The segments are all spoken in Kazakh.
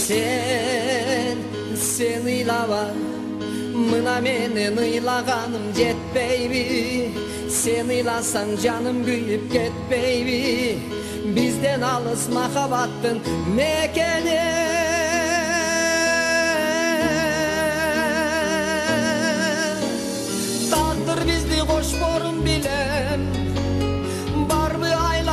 Sen ыйлаба, мына менен ыйлаганым жетпейби? Sen ыйласаң жаным күйүп кетпейби? Бизден алыс махабаттын мекени. Тагдыр бизди кошпорун билем, барбы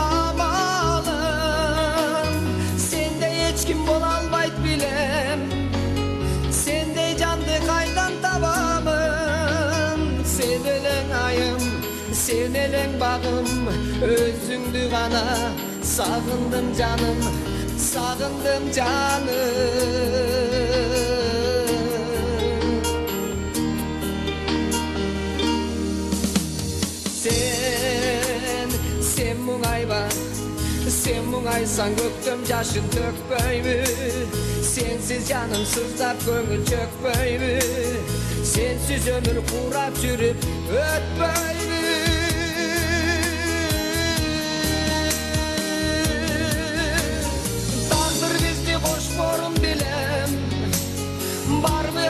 айламалым. Сендей эч ким боло албайт билем, сендей жанды кайдан табамын? Сен элең айым, сен элең багым, өзүңдү гана сагындым жаным, сагындым жаным. Sen muңайба, sen muңайсаң көктөм жашын төкпөйбү? Сенсиз жаным сыздап көңүл чөкпөйбү? Сенсиз өмүр курап жүрүп өтпөйбү? Тагдыр бизди кошпорун билем, барбы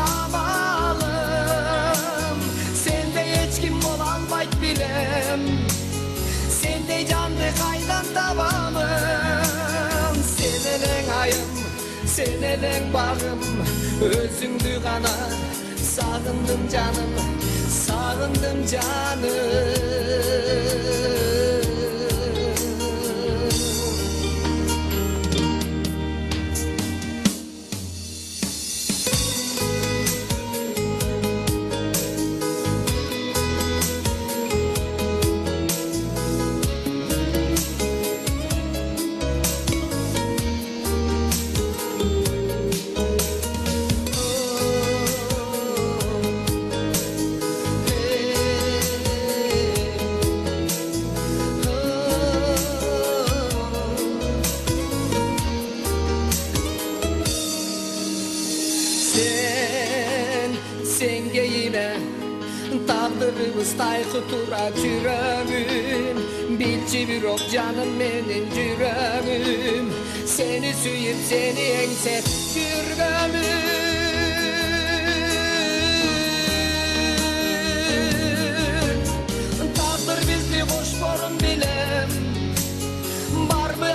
айламалым. Сендей эч ким боло албайт билем, сендей жанды кайдан табамын? Сен элең айым, сен элең багым, өзүңдү гана сагындым жаным, сагындым жаным. Sen geyine tağdırımız tayqı tura жүрөгүм. Bilçi bir ok canım menin жүрөгүm, seni suyup seni engsep жүрgömüm. Tağdır bizni koşborun bilem, barby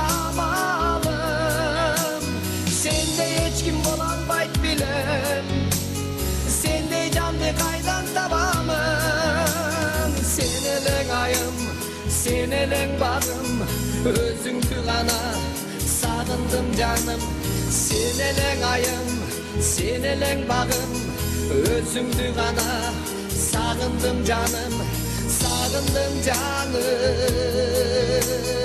aylamalım. Sende hiç kim bola albayt bilem, sendey candı kaydan tabamın? Sen eleng ayım, sen eleng bagım, özüңdü gana sagındım canım. Sen eleng ayım, sen eleng bagım, özüңdü gana sagındım canım, sagındım canım.